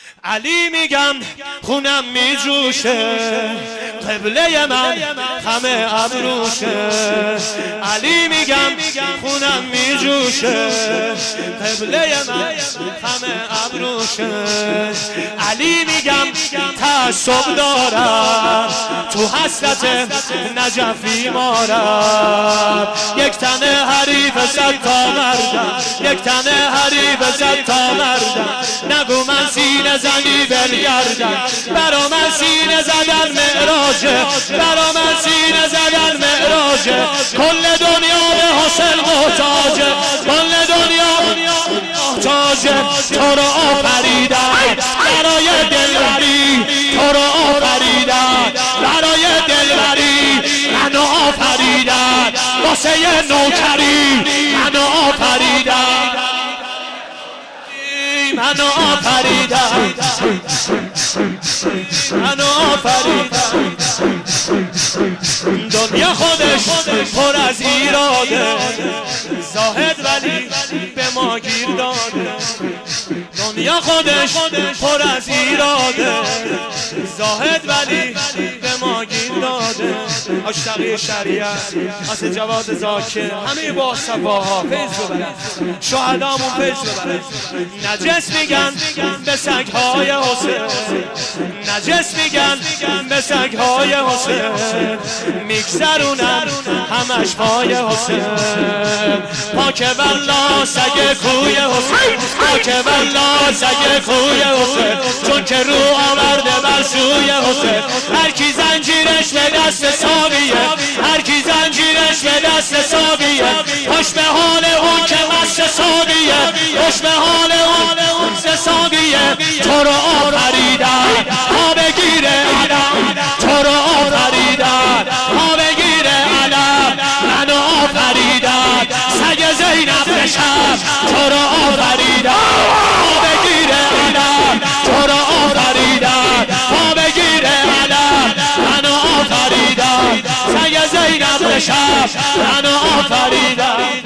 علی میگم خونم میجوشه، قبله من همه ابروشه. علی میگم خونم میجوشه، قبله من همه ابروشه. علی میگم تعصب دارم، تو حسرت نجفی مارم. یک تنه حریف صد تا مردم، یک تنه حریف صد تا مردم. نگو من سینه زنی بلگردم، برا من سینه زدن معراجه، برا من سینه زدن معراجه. کل دنیا به حسین محتاجه، کل دنیا محتاجه. تو رو آفریدم برای دلبری، تو رو آفریدم برای دلبری. منو آفریدم واسه نوکری، منو آفریدم، منو آفریدم، منو آفریدم. دنیا خودش پر از ایراده، زاهد ولی به ما گیر داده. دنیا خودش پر از ایراده، زاهد ولی به ما گیر داده. اشتقی شریعت واسه جواد زاکر، همه با صفاها فیض ببرن، شهدامون فیض ببرن. نجس میگن به سگهای حسین، نجس میگن به سگهای حسین. میگذرونن همش پای حسین. پاک والله سگ کوی حسین، پاک والله سگ کوی حسین. چون که رو آورده بر سوی حسین. هر کی زنجیرش به دست ساقیه، هر کی زنجیرش به دست ساقیه. خوش به حال اون که مست ساقیه، خوش به حال اون که ساقیه. تو رو آفریدن ها بگیره علم، تو رو آفریدن ها بگیره علم. منو آفریدن سگ زینب بشم، تو رو آفریدن ها بگیره علم، تو رو آفریدن ها بگیره علم. منو آفریدن سگ زینب بشم، منو آفریدن.